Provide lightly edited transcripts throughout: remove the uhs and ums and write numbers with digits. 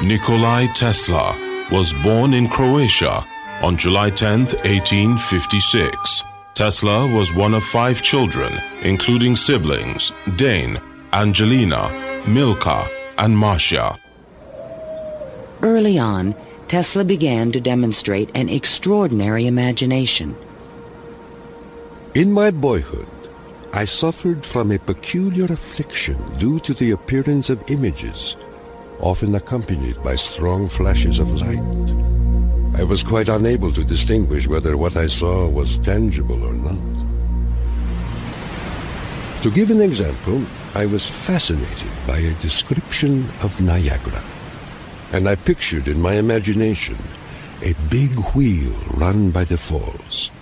Nikola Tesla was born in Croatia on July 10, 1856. Tesla was one of 5 children, including siblings Dane, Angelina, Milka, and Marcia. Early on, Tesla began to demonstrate an extraordinary imagination. In my boyhood, I suffered from a peculiar affliction due to the appearance of images, often accompanied by strong flashes of light. I was quite unable to distinguish whether what I saw was tangible or not. To give an example, I was fascinated by a description of Niagara, and I pictured in my imagination a big wheel run by the falls.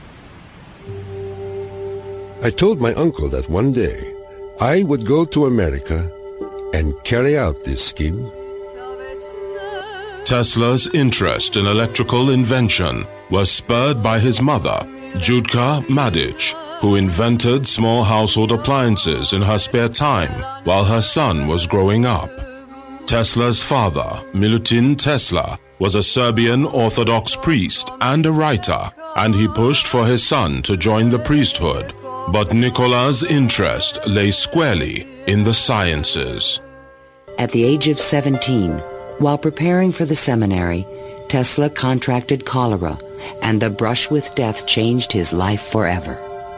I told my uncle that one day I would go to America and carry out this scheme. Tesla's interest in electrical invention was spurred by his mother, Judka Madic, who invented small household appliances in her spare time while her son was growing up. Tesla's father, Milutin Tesla, was a Serbian Orthodox priest and a writer, and he pushed for his son to join the priesthood. But Nikola's interest lay squarely in the sciences. At the age of 17, while preparing for the seminary, Tesla contracted cholera, and the brush with death changed his life forever.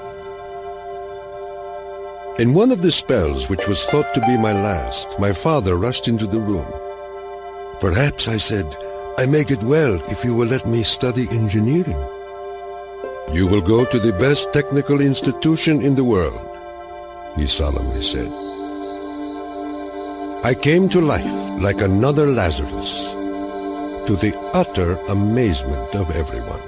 In one of the spells, which was thought to be my last, my father rushed into the room. "Perhaps," I said, "I may get well if you will let me study engineering. You will go to the best technical institution in the world," he solemnly said. I came to life like another Lazarus, to the utter amazement of everyone.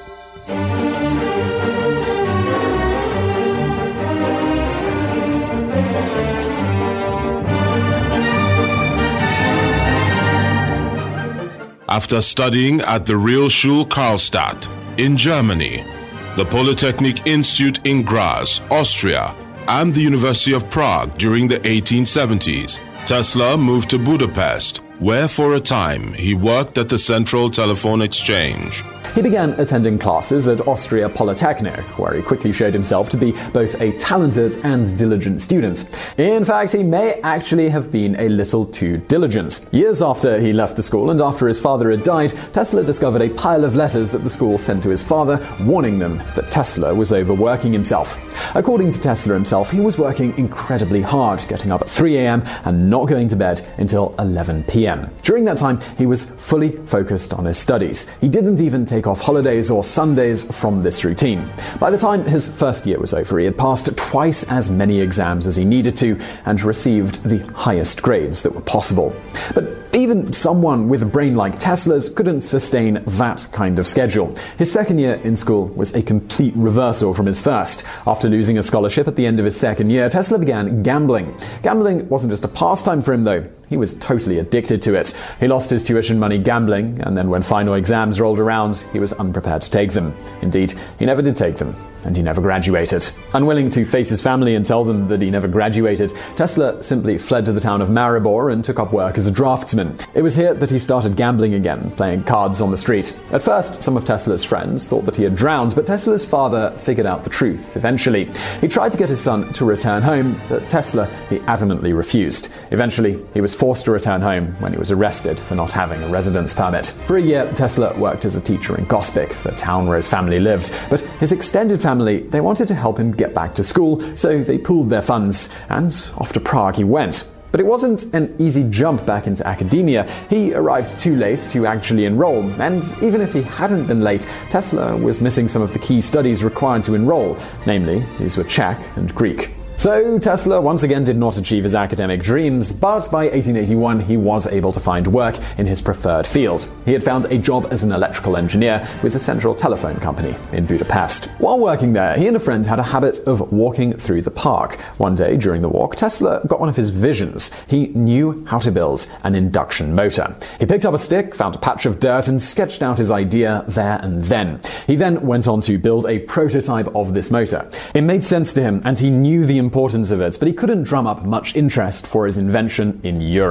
After studying at the Realschule Karlstadt in Germany, the Polytechnic Institute in Graz, Austria, and the University of Prague during the 1870s, Tesla moved to Budapest, where for a time he worked at the Central Telephone Exchange. He began attending classes at Austria Polytechnic, where he quickly showed himself to be both a talented and diligent student. In fact, he may actually have been a little too diligent. Years after he left the school and after his father had died, Tesla discovered a pile of letters that the school sent to his father, warning them that Tesla was overworking himself. According to Tesla himself, he was working incredibly hard, getting up at 3 a.m. and not going to bed until 11 p.m. During that time, he was fully focused on his studies. He didn't even take off holidays or Sundays from this routine. By the time his first year was over, he had passed twice as many exams as he needed to and received the highest grades that were possible. But even someone with a brain like Tesla's couldn't sustain that kind of schedule. His second year in school was a complete reversal from his first. After losing a scholarship at the end of his second year, Tesla began gambling. Gambling wasn't just a pastime for him, though. He was totally addicted to it. He lost his tuition money gambling, and then when final exams rolled around, he was unprepared to take them. Indeed, he never did take them, and he never graduated. Unwilling to face his family and tell them that he never graduated, Tesla simply fled to the town of Maribor and took up work as a draftsman. It was here that he started gambling again, playing cards on the street. At first, some of Tesla's friends thought that he had drowned, but Tesla's father figured out the truth eventually. He tried to get his son to return home, but Tesla, he adamantly refused. Eventually, he was forced to return home when he was arrested for not having a residence permit. For a year, Tesla worked as a teacher in Gospic, the town where his family lived, but his extended family, they wanted to help him get back to school, so they pooled their funds, and off to Prague he went. But it wasn't an easy jump back into academia. He arrived too late to actually enroll, and even if he hadn't been late, Tesla was missing some of the key studies required to enroll, namely, these were Czech and Greek. So Tesla once again did not achieve his academic dreams, but by 1881 he was able to find work in his preferred field. He had found a job as an electrical engineer with the Central Telephone Company in Budapest. While working there, he and a friend had a habit of walking through the park. One day during the walk, Tesla got one of his visions. He knew how to build an induction motor. He picked up a stick, found a patch of dirt, and sketched out his idea there and then. He then went on to build a prototype of this motor. It made sense to him, and he knew the importance of it, but he couldn't drum up much interest for his invention in Europe.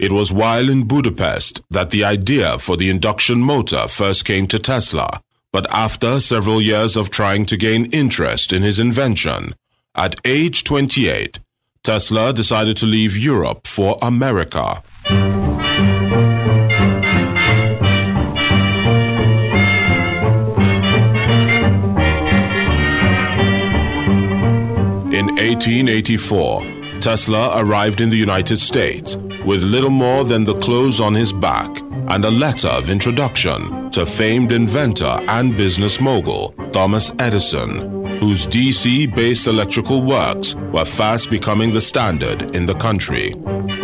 It was while in Budapest that the idea for the induction motor first came to Tesla, but after several years of trying to gain interest in his invention, at age 28, Tesla decided to leave Europe for America. In 1884, Tesla arrived in the United States with little more than the clothes on his back and a letter of introduction to famed inventor and business mogul Thomas Edison, whose DC-based electrical works were fast becoming the standard in the country.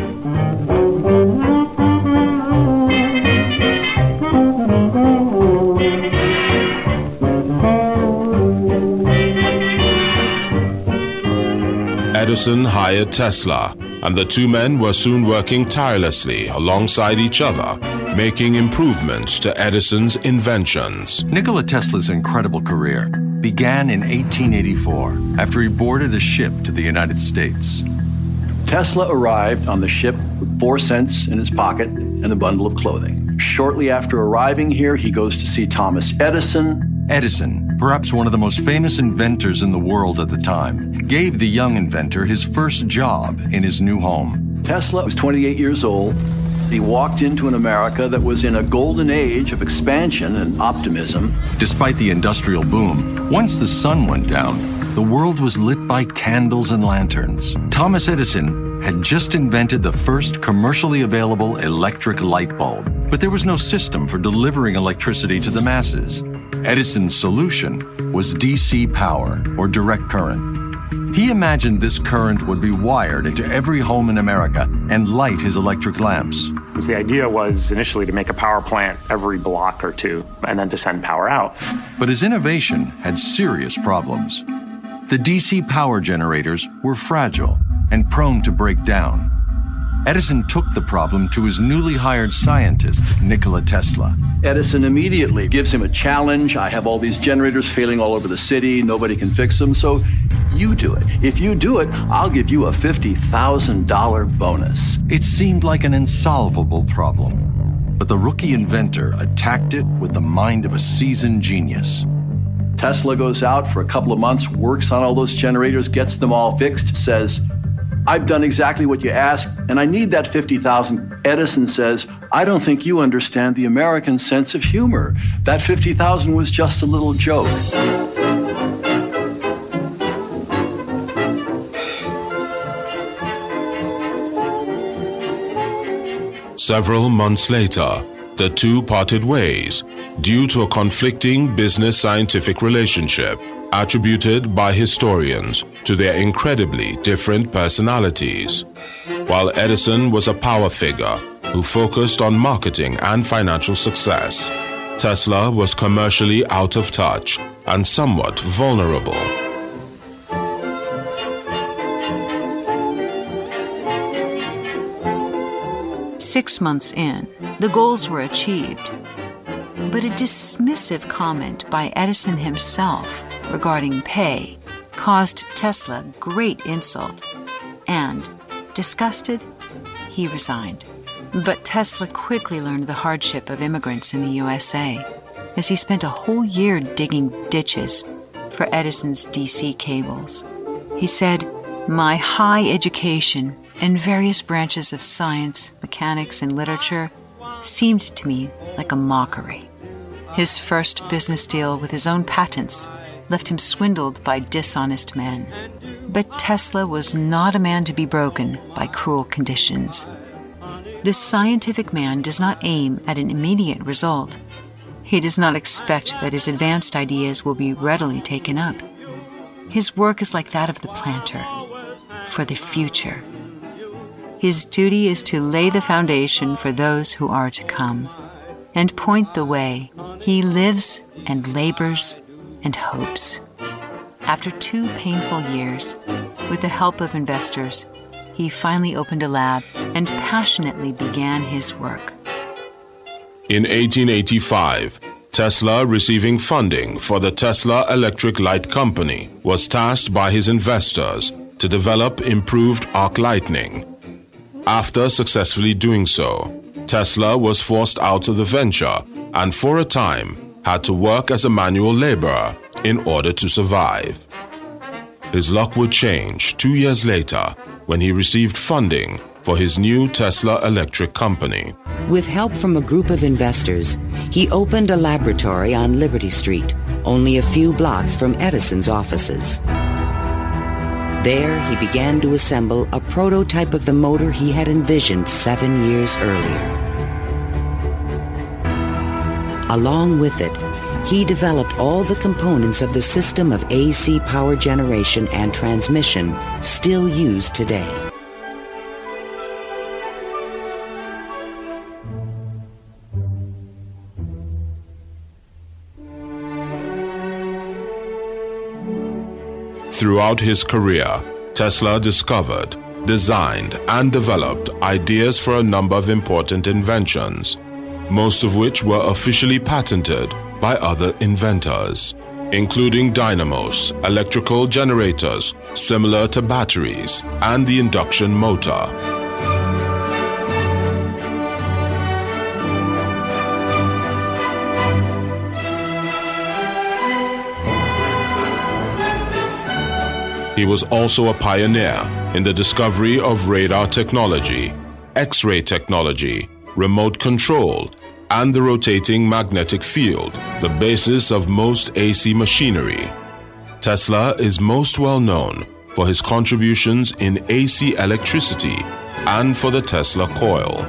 Edison hired Tesla, and the two men were soon working tirelessly alongside each other, making improvements to Edison's inventions. Nikola Tesla's incredible career began in 1884 after he boarded a ship to the United States. Tesla arrived on the ship with 4 cents in his pocket and a bundle of clothing. Shortly after arriving here, he goes to see Thomas Edison. Edison, perhaps one of the most famous inventors in the world at the time, gave the young inventor his first job in his new home. Tesla was 28 years old. He walked into an America that was in a golden age of expansion and optimism. Despite the industrial boom, once the sun went down, the world was lit by candles and lanterns. Thomas Edison had just invented the first commercially available electric light bulb, but there was no system for delivering electricity to the masses. Edison's solution was DC power, or direct current. He imagined this current would be wired into every home in America and light his electric lamps. The idea was initially to make a power plant every block or two and then to send power out. But his innovation had serious problems. The DC power generators were fragile and prone to break down. Edison took the problem to his newly hired scientist, Nikola Tesla. Edison immediately gives him a challenge. I have all these generators failing all over the city. Nobody can fix them, so you do it. If you do it, I'll give you a $50,000 bonus. It seemed like an insolvable problem, but the rookie inventor attacked it with the mind of a seasoned genius. Tesla goes out for a couple of months, works on all those generators, gets them all fixed, says, I've done exactly what you asked, and I need that $50,000. Edison says, I don't think you understand the American sense of humor. That $50,000 was just a little joke. Several months later, the two parted ways due to a conflicting business-scientific relationship attributed by historians to their incredibly different personalities. While Edison was a power figure who focused on marketing and financial success, Tesla was commercially out of touch and somewhat vulnerable. Six months in, the goals were achieved, but a dismissive comment by Edison himself regarding pay caused Tesla great insult, and, disgusted, he resigned. But Tesla quickly learned the hardship of immigrants in the USA, as he spent a whole year digging ditches for Edison's DC cables. He said, "My high education in various branches of science, mechanics, and literature seemed to me like a mockery." His first business deal with his own patents left him swindled by dishonest men. But Tesla was not a man to be broken by cruel conditions. This scientific man does not aim at an immediate result. He does not expect that his advanced ideas will be readily taken up. His work is like that of the planter, for the future. His duty is to lay the foundation for those who are to come, and point the way. He lives and labors and hopes. After 2 painful years, with the help of investors, he finally opened a lab and passionately began his work. In 1885, Tesla, receiving funding for the Tesla Electric Light Company, was tasked by his investors to develop improved arc lighting. After successfully doing so, Tesla was forced out of the venture and for a time had to work as a manual laborer in order to survive. His luck would change 2 years later when he received funding for his new Tesla Electric company. With help from a group of investors, he opened a laboratory on Liberty Street, only a few blocks from Edison's offices. There, he began to assemble a prototype of the motor he had envisioned 7 years earlier. Along with it, he developed all the components of the system of AC power generation and transmission still used today. Throughout his career, Tesla discovered, designed, and developed ideas for a number of important inventions, most of which were officially patented by other inventors, including dynamos, electrical generators similar to batteries, and the induction motor. He was also a pioneer in the discovery of radar technology, X-ray technology, remote control, and the rotating magnetic field, the basis of most AC machinery. Tesla is most well known for his contributions in AC electricity and for the Tesla coil.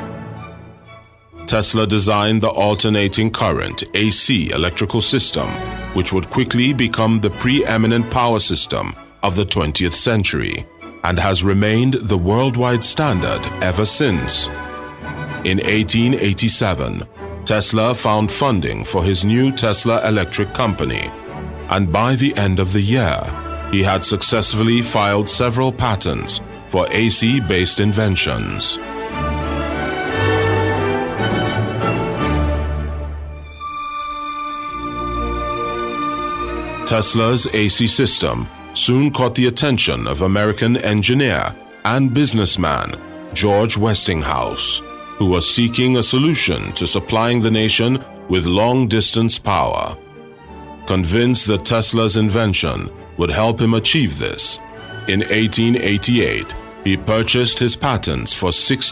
Tesla designed the alternating current AC electrical system, which would quickly become the preeminent power system of the 20th century and has remained the worldwide standard ever since. In 1887, Tesla found funding for his new Tesla Electric company, and by the end of the year, he had successfully filed several patents for AC-based inventions. Tesla's AC system soon caught the attention of American engineer and businessman George Westinghouse, who was seeking a solution to supplying the nation with long-distance power. Convinced that Tesla's invention would help him achieve this, in 1888, he purchased his patents for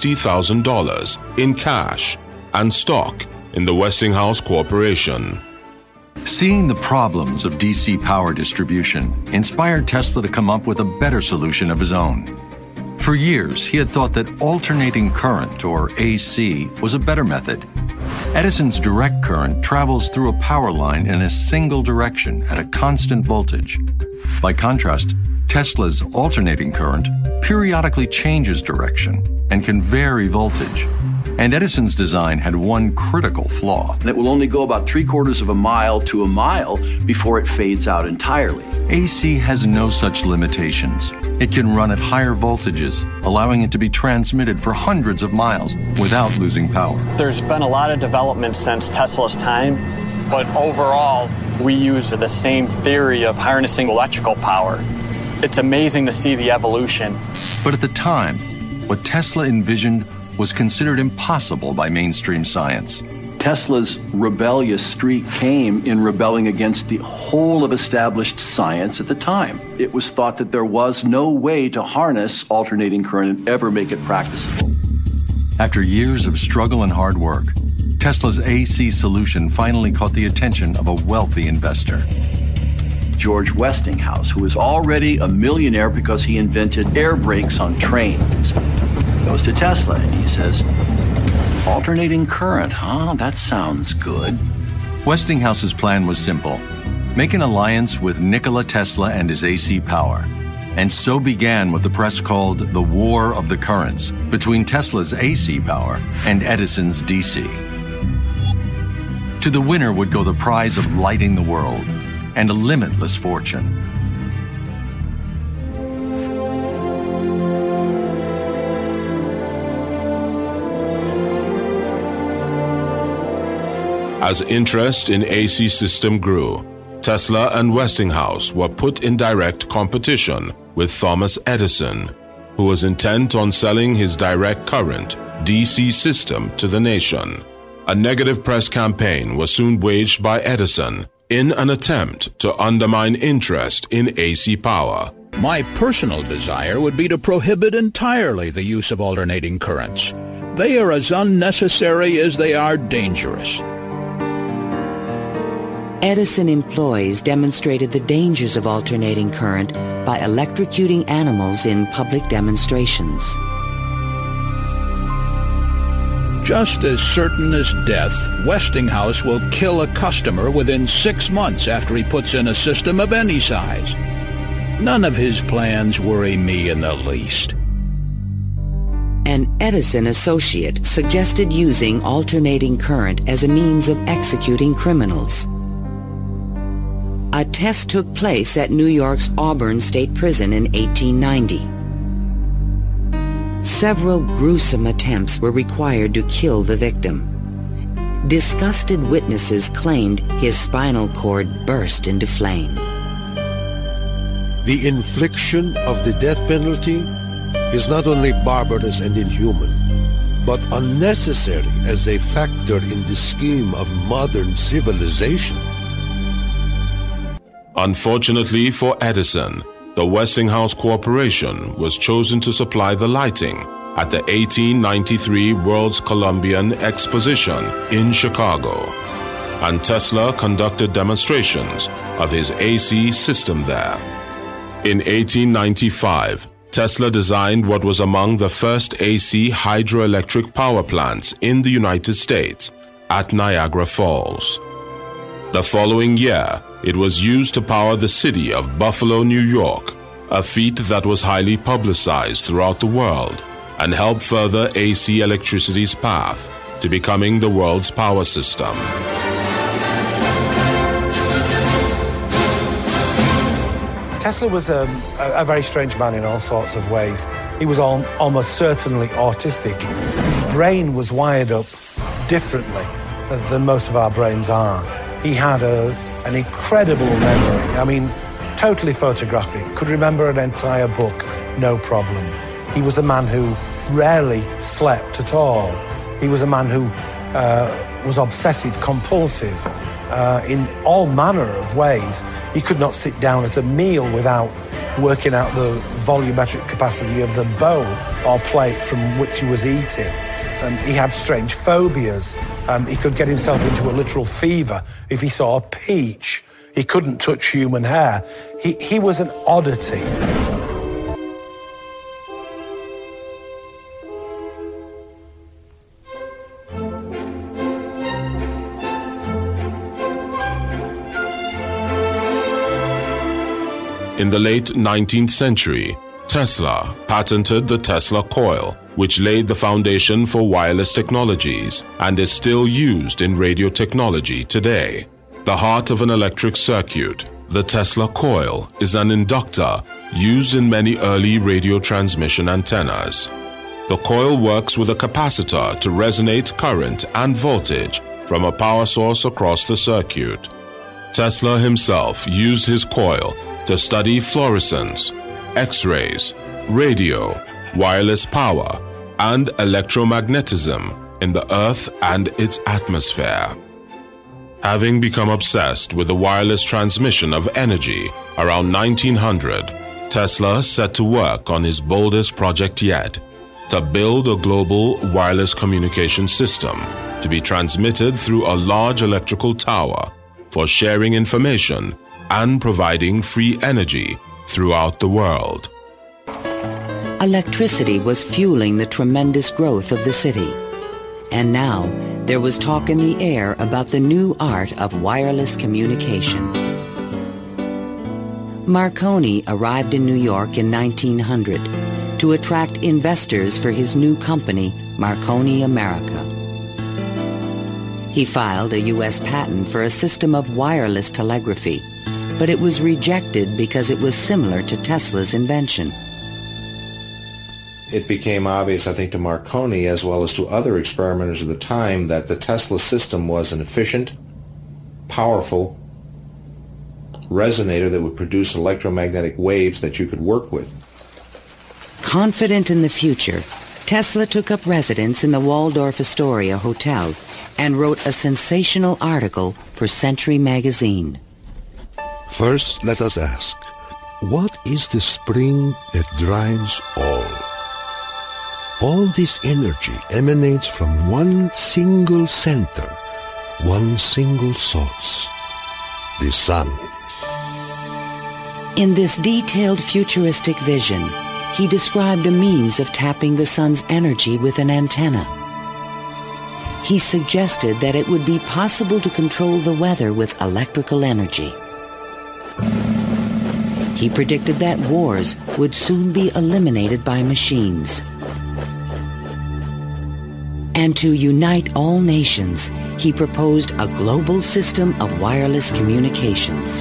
$60,000 in cash and stock in the Westinghouse Corporation. Seeing the problems of DC power distribution inspired Tesla to come up with a better solution of his own. For years, he had thought that alternating current, or AC, was a better method. Edison's direct current travels through a power line in a single direction at a constant voltage. By contrast, Tesla's alternating current periodically changes direction and can vary voltage. And Edison's design had one critical flaw. It will only go about 3/4 of a mile to a mile before it fades out entirely. AC has no such limitations. It can run at higher voltages, allowing it to be transmitted for hundreds of miles without losing power. There's been a lot of development since Tesla's time, but overall, we use the same theory of harnessing electrical power. It's amazing to see the evolution. But at the time, what Tesla envisioned was considered impossible by mainstream science. Tesla's rebellious streak came in rebelling against the whole of established science at the time. It was thought that there was no way to harness alternating current and ever make it practicable. After years of struggle and hard work, Tesla's AC solution finally caught the attention of a wealthy investor. George Westinghouse, who was already a millionaire because he invented air brakes on trains, goes to Tesla and he says, "Alternating current, huh? That sounds good." Westinghouse's plan was simple: make an alliance with Nikola Tesla and his AC power. And so began what the press called the War of the Currents between Tesla's AC power and Edison's DC. To the winner would go the prize of lighting the world and a limitless fortune. As interest in AC system grew, Tesla and Westinghouse were put in direct competition with Thomas Edison. who was intent on selling his direct current DC system to the nation. A negative press campaign was soon waged by Edison in an attempt to undermine interest in AC power. My personal desire would be to prohibit entirely the use of alternating currents. They are as unnecessary as they are dangerous. Edison employees demonstrated the dangers of alternating current by electrocuting animals in public demonstrations. Just as certain as death, Westinghouse will kill a customer within 6 months after he puts in a system of any size. None of his plans worry me in the least. An Edison associate suggested using alternating current as a means of executing criminals. A test took place at New York's Auburn State Prison in 1890. Several gruesome attempts were required to kill the victim. Disgusted witnesses claimed his spinal cord burst into flame. The infliction of the death penalty is not only barbarous and inhuman, but unnecessary as a factor in the scheme of modern civilization. Unfortunately for Edison, the Westinghouse Corporation was chosen to supply the lighting at the 1893 World's Columbian Exposition in Chicago, and Tesla conducted demonstrations of his AC system there. In 1895, Tesla designed what was among the first AC hydroelectric power plants in the United States at Niagara Falls. The following year, it was used to power the city of Buffalo, New York, a feat that was highly publicized throughout the world and helped further AC electricity's path to becoming the world's power system. Tesla was a very strange man in all sorts of ways. He was almost certainly autistic. His brain was wired up differently than most of our brains are. He had an incredible memory. I mean, totally photographic. Could remember an entire book, no problem. He was a man who rarely slept at all. He was a man who was obsessive compulsive in all manner of ways. He could not sit down at a meal without working out the volumetric capacity of the bowl or plate from which he was eating. He had strange phobias. He could get himself into a literal fever if he saw a peach. He couldn't touch human hair. He was an oddity. In the late 19th century, Tesla patented the Tesla coil, which laid the foundation for wireless technologies and is still used in radio technology today. The heart of an electric circuit, the Tesla coil, is an inductor used in many early radio transmission antennas. The coil works with a capacitor to resonate current and voltage from a power source across the circuit. Tesla himself used his coil to study fluorescence, X-rays, radio, wireless power, and electromagnetism in the Earth and its atmosphere. Having become obsessed with the wireless transmission of energy around 1900, Tesla set to work on his boldest project yet, to build a global wireless communication system to be transmitted through a large electrical tower for sharing information and providing free energy throughout the world. Electricity was fueling the tremendous growth of the city. And now, there was talk in the air about the new art of wireless communication. Marconi arrived in New York in 1900 to attract investors for his new company, Marconi America. He filed a U.S. patent for a system of wireless telegraphy, but it was rejected because it was similar to Tesla's invention. It became obvious, I think, to Marconi as well as to other experimenters of the time that the Tesla system was an efficient, powerful resonator that would produce electromagnetic waves that you could work with. Confident in the future, Tesla took up residence in the Waldorf Astoria Hotel and wrote a sensational article for Century magazine. First, let us ask, what is the spring that drives all? All this energy emanates from one single center, one single source, the sun. In this detailed futuristic vision, he described a means of tapping the sun's energy with an antenna. He suggested that it would be possible to control the weather with electrical energy. He predicted that wars would soon be eliminated by machines. And to unite all nations, he proposed a global system of wireless communications.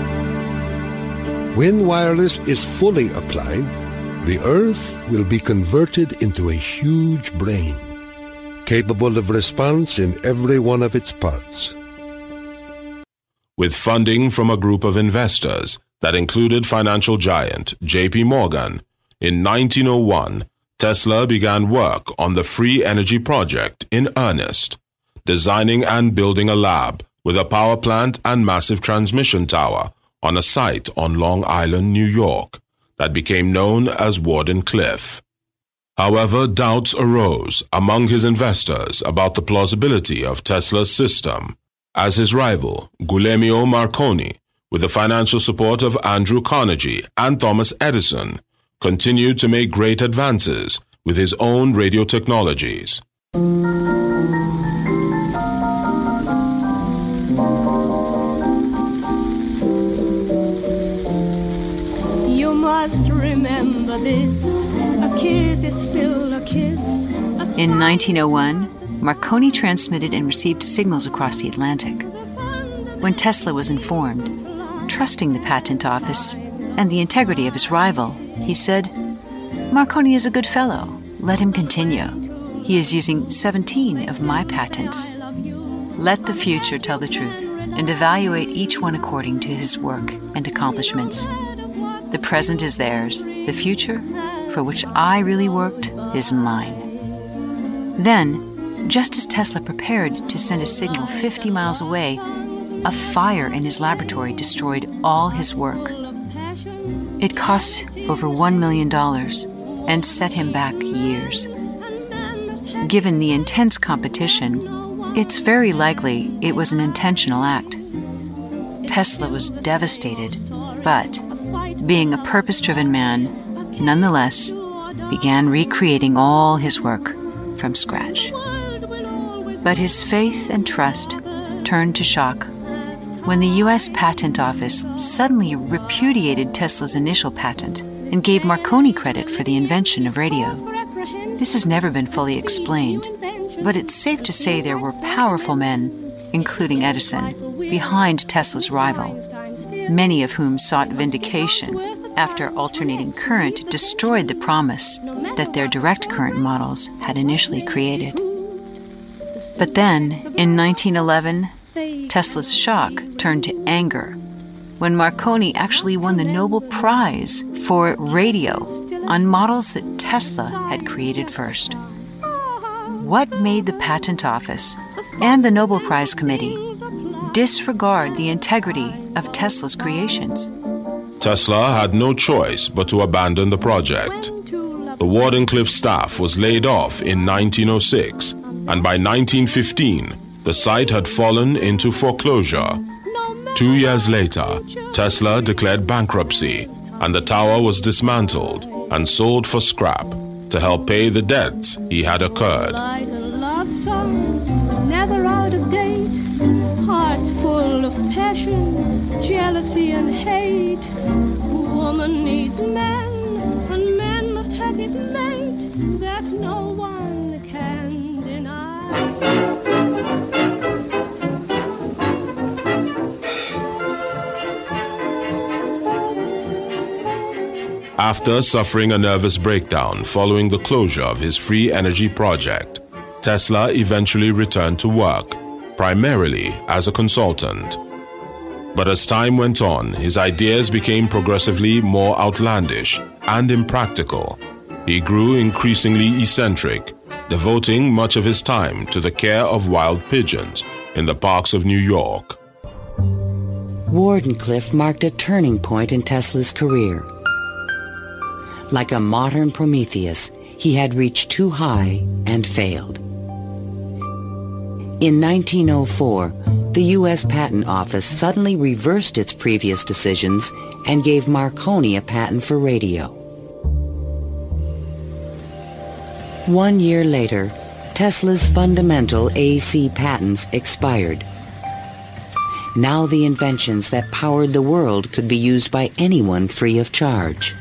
When wireless is fully applied, the Earth will be converted into a huge brain, capable of response in every one of its parts. With funding from a group of investors that included financial giant J.P. Morgan, in 1901, Tesla began work on the Free Energy Project in earnest, designing and building a lab with a power plant and massive transmission tower on a site on Long Island, New York, that became known as Wardenclyffe. However, doubts arose among his investors about the plausibility of Tesla's system, as his rival, Guglielmo Marconi, with the financial support of Andrew Carnegie and Thomas Edison, continued to make great advances with his own radio technologies. You must remember this, a kiss is still a kiss. In 1901, Marconi transmitted and received signals across the Atlantic. When Tesla was informed, trusting the patent office and the integrity of his rival, he said, "Marconi is a good fellow. Let him continue. He is using 17 of my patents. Let the future tell the truth and evaluate each one according to his work and accomplishments. The present is theirs. The future, for which I really worked, is mine." Then, just as Tesla prepared to send a signal 50 miles away, a fire in his laboratory destroyed all his work. It cost over $1 million and set him back years. Given the intense competition, it's very likely it was an intentional act. Tesla was devastated, but, being a purpose-driven man, nonetheless began recreating all his work from scratch. But his faith and trust turned to shock when the U.S. Patent Office suddenly repudiated Tesla's initial patent and gave Marconi credit for the invention of radio. This has never been fully explained, but it's safe to say there were powerful men, including Edison, behind Tesla's rival, many of whom sought vindication after alternating current destroyed the promise that their direct current models had initially created. But then, in 1911, Tesla's shock turned to anger when Marconi actually won the Nobel Prize for radio on models that Tesla had created first. What made the Patent Office and the Nobel Prize Committee disregard the integrity of Tesla's creations? Tesla had no choice but to abandon the project. The Wardenclyffe staff was laid off in 1906, and by 1915, the site had fallen into foreclosure. 2 years later, Tesla declared bankruptcy, and the tower was dismantled and sold for scrap to help pay the debts he had incurred. Never out of date, hearts full of passion, jealousy and hate. Woman needs man, and man must have his mate, that no one can deny. After suffering a nervous breakdown following the closure of his free energy project, Tesla eventually returned to work, primarily as a consultant. But as time went on, his ideas became progressively more outlandish and impractical. he grew increasingly eccentric, devoting much of his time to the care of wild pigeons in the parks of New York. Wardenclyffe marked a turning point in Tesla's career. Like a modern Prometheus, he had reached too high and failed. In 1904, the U.S. Patent Office suddenly reversed its previous decisions and gave Marconi a patent for radio. 1 year later, Tesla's fundamental AC patents expired. Now the inventions that powered the world could be used by anyone free of charge.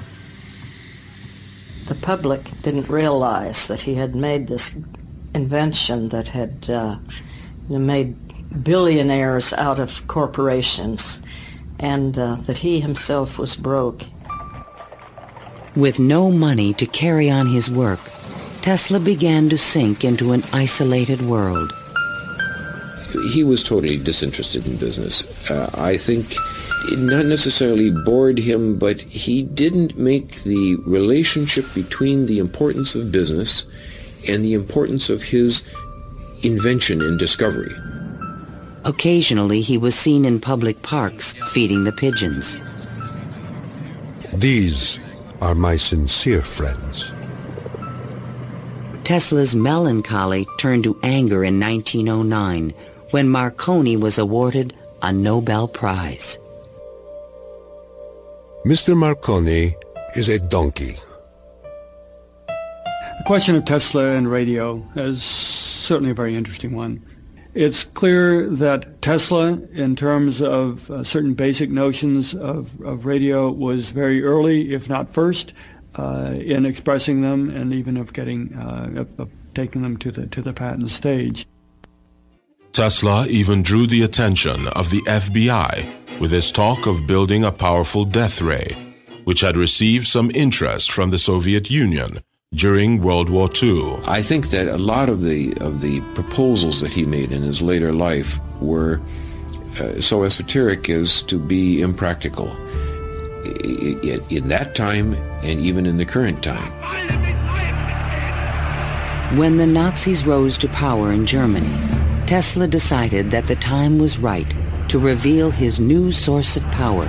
The public didn't realize that he had made this invention that had made billionaires out of corporations, and that he himself was broke. With no money to carry on his work, Tesla began to sink into an isolated world. He was totally disinterested in business. I think it not necessarily bored him, but he didn't make the relationship between the importance of business and the importance of his invention and discovery. Occasionally, he was seen in public parks feeding the pigeons. These are my sincere friends. Tesla's melancholy turned to anger in 1909 when Marconi was awarded a Nobel Prize. Mr. Marconi is a donkey. The question of Tesla and radio is certainly a very interesting one. It's clear that Tesla, in terms of certain basic notions of radio, was very early, if not first, in expressing them and even of getting of taking them to the patent stage. Tesla even drew the attention of the FBI with his talk of building a powerful death ray, which had received some interest from the Soviet Union during World War II. I think that a lot of the proposals that he made in his later life were so esoteric as to be impractical in that time and even in the current time. When the Nazis rose to power in Germany, Tesla decided that the time was right to reveal his new source of power,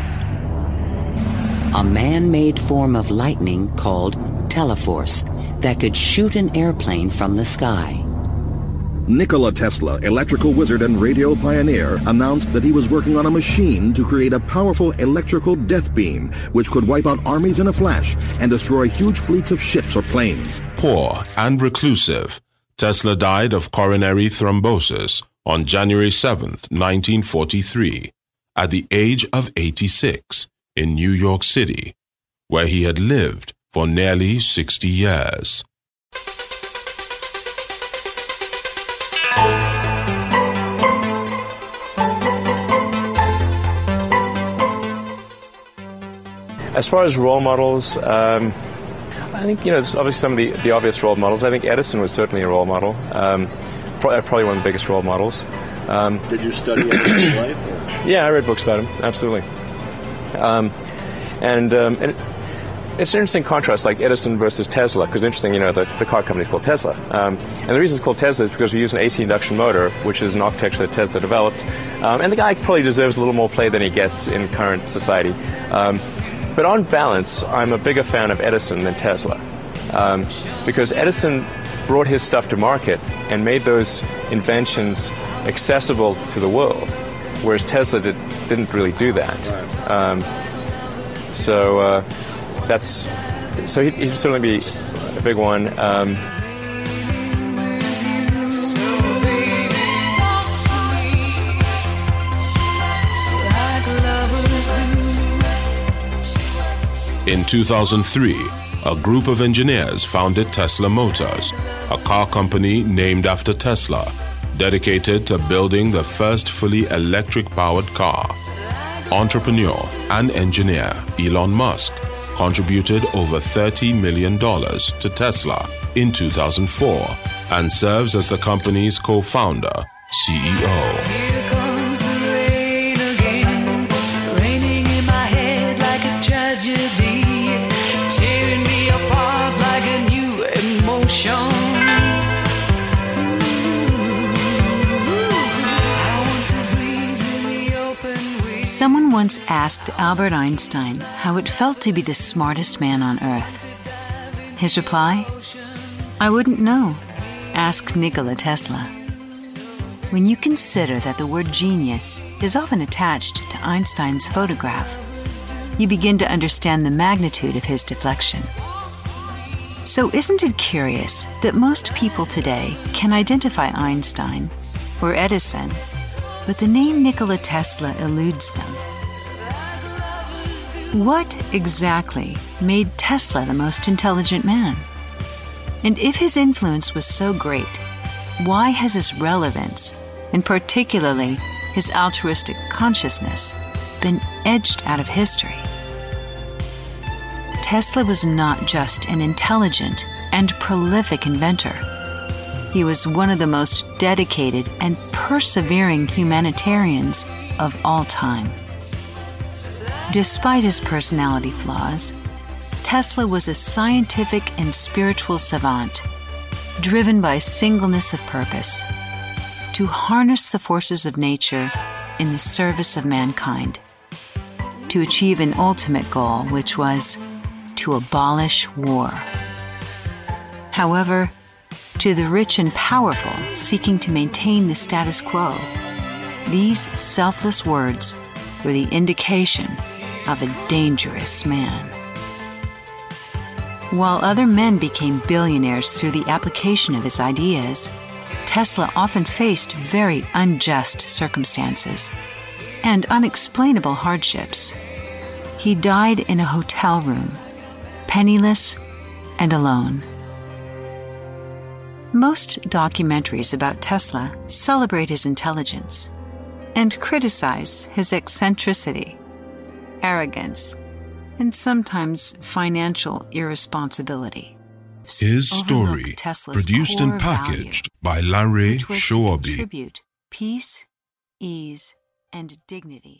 a man-made form of lightning called Teleforce that could shoot an airplane from the sky. Nikola Tesla, electrical wizard and radio pioneer, announced that he was working on a machine to create a powerful electrical death beam which could wipe out armies in a flash and destroy huge fleets of ships or planes. Poor and reclusive, Tesla died of coronary thrombosis on January 7, 1943, at the age of 86 in New York City, where he had lived for nearly 60 years. As far as role models, I think, there's obviously some of the obvious role models. I think Edison was certainly a role model, probably one of the biggest role models. Did you study Edison's life? Yeah, I read books about him, absolutely. And it's an interesting contrast, like Edison versus Tesla, because interesting, the car company is called Tesla. And the reason it's called Tesla is because we use an AC induction motor, which is an architecture that Tesla developed. And the guy probably deserves a little more play than he gets in current society. But on balance, I'm a bigger fan of Edison than Tesla, because Edison brought his stuff to market and made those inventions accessible to the world, whereas Tesla didn't really do that. So he'd certainly be a big one. In 2003, a group of engineers founded Tesla Motors, a car company named after Tesla, dedicated to building the first fully electric-powered car. Entrepreneur and engineer Elon Musk contributed over $30 million to Tesla in 2004 and serves as the company's co-founder, CEO. Tearing me apart like Someone once asked Albert Einstein how it felt to be the smartest man on Earth. His reply? I wouldn't know. Ask Nikola Tesla. When you consider that the word genius is often attached to Einstein's photograph, you begin to understand the magnitude of his deflection. So isn't it curious that most people today can identify Einstein or Edison, but the name Nikola Tesla eludes them? What exactly made Tesla the most intelligent man? And if his influence was so great, why has his relevance, and particularly his altruistic consciousness, been edged out of history? Tesla was not just an intelligent and prolific inventor. He was one of the most dedicated and persevering humanitarians of all time. Despite his personality flaws, Tesla was a scientific and spiritual savant, driven by singleness of purpose, to harness the forces of nature in the service of mankind, to achieve an ultimate goal, which was to abolish war. However, to the rich and powerful seeking to maintain the status quo, these selfless words were the indication of a dangerous man. While other men became billionaires through the application of his ideas, Tesla often faced very unjust circumstances and unexplainable hardships. He died in a hotel room, penniless and alone. Most documentaries about Tesla celebrate his intelligence and criticize his eccentricity, arrogance, and sometimes financial irresponsibility. His story, produced and packaged by Larry Shoabi. Peace, ease, and dignity.